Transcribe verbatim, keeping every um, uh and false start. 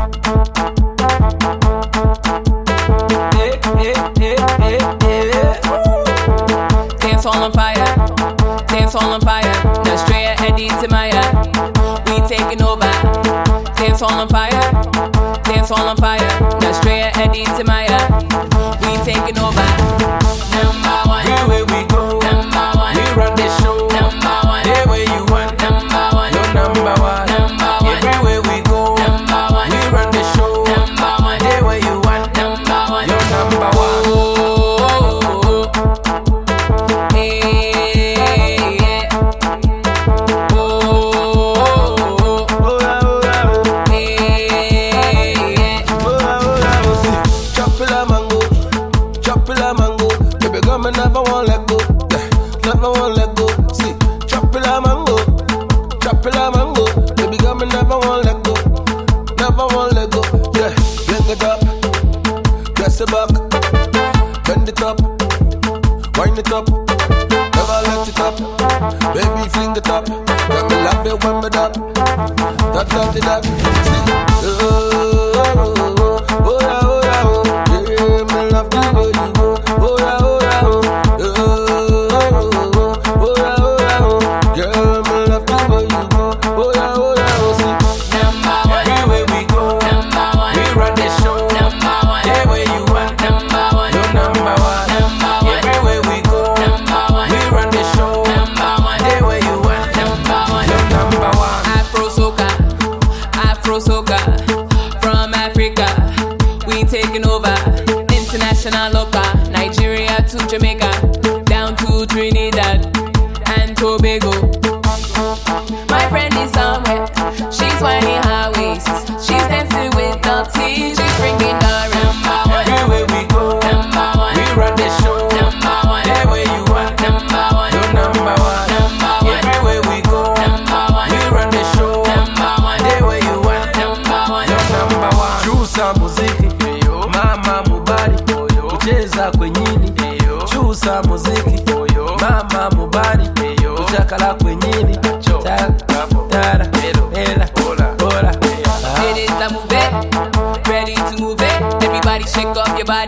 Dance all on fire, dance all on fire. Nostrea, Eddie, Timaya, we taking over. Dance all on fire, dance all on fire. Nostrea, Eddie, Timaya, we taking over. Number one, everywhere we go. Number one, we run the show. Number one, everywhere you want. Number one, you're number one. Number one, everywhere we go. Number one, we run the show. Number one, everywhere you want. Number one, you're number one. Me never won't let go, yeah, never won't let go. See, chop it like mango, chop it like mango. Baby girl, me never won't let go, never won't let go. Yeah, fling it up, press it back, bend it up, wind it up, never let it up. Baby, fling it up, yeah, me love it when me dap, that that that. See, oh, oh, oh, oh, yeah, oh, yeah, oh, yeah, me love the way you go, oh yeah. From Africa, we taking over. International local, Nigeria to Jamaica, down to Trinidad and Tobago. My friend is somewhere, she's whining her waist, she's dancing with the teeth, she's bringing the number one. Everywhere we go, number one, we run the show. Number one, everywhere you want. Number one, you're number one. Number one, everywhere we go. Number one, we run the show. Number one, everywhere you want. Number one, you're number one. Chusa muziki, mama mubari, kucheza kwenyini. Chusa muziki, mama mubari, kuchakala kwenyini. Tara, tara, ela, ora. It is a move it, ready to move it. Everybody shake off your body.